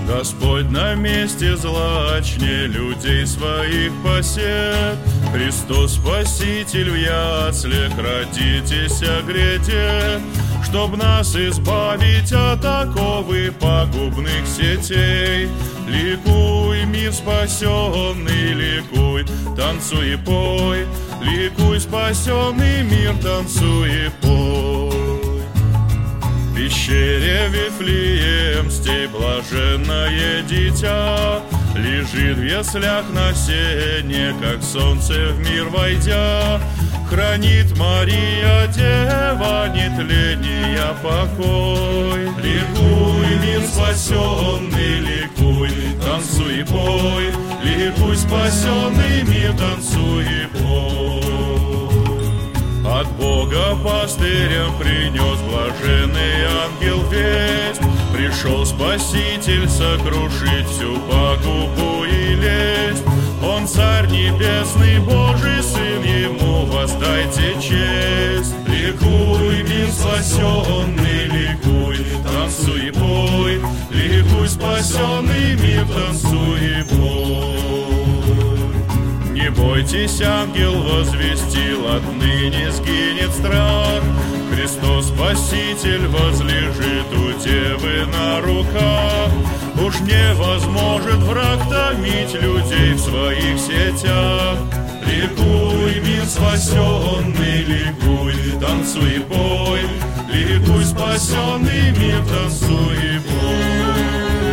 Господь на месте злачне людей своих пасет. Христос Спаситель в яслях, родитеся грядет, чтоб нас избавить от оковы пагубных сетей. Ликуй, мир спасенный, ликуй, танцуй и пой. Ликуй, спасенный мир, танцуй и пой. В пещере Вифлеемской блаженное дитя лежит в яслях на сене, как солнце в мир войдя. Хранит Мария, Дева, нетления покой. Ликуй, мир спасенный, ликуй, танцуй и пой. Ликуй, спасенный мир, танцуй и пой. От Бога пастырям принес блаженный ангел весть. Пришел Спаситель сокрушить всю пагубу и лесть. Он царь небесный, Божий Сын, ему воздайте честь. Ликуй, мир спасенный, ликуй, танцуй и пой. Ликуй, спасенный мир, танцуй и пой. Не бойтесь, ангел возвестил, отныне сгинет страх. Христос Спаситель возлежит у Девы на руках. Уж невозможен враг томить людей в своих сетях. Ликуй, мир спасенный, ликуй, танцуй и пой. Ликуй, спасенный мир, танцуй и пой.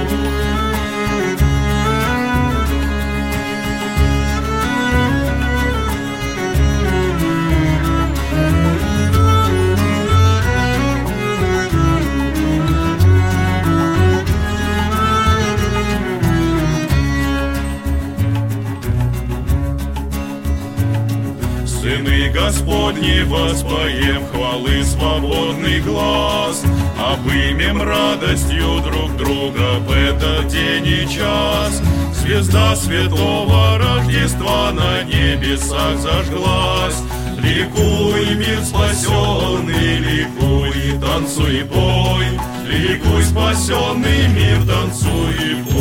Сыны Господни воспоем хвалы свободный глас, обымем радостью друг друга в этот день и час. Звезда светлого Рождества на небесах зажглась. Ликуй, мир спасенный, ликуй, танцуй и пой. Ликуй, спасенный мир, танцуй и пой.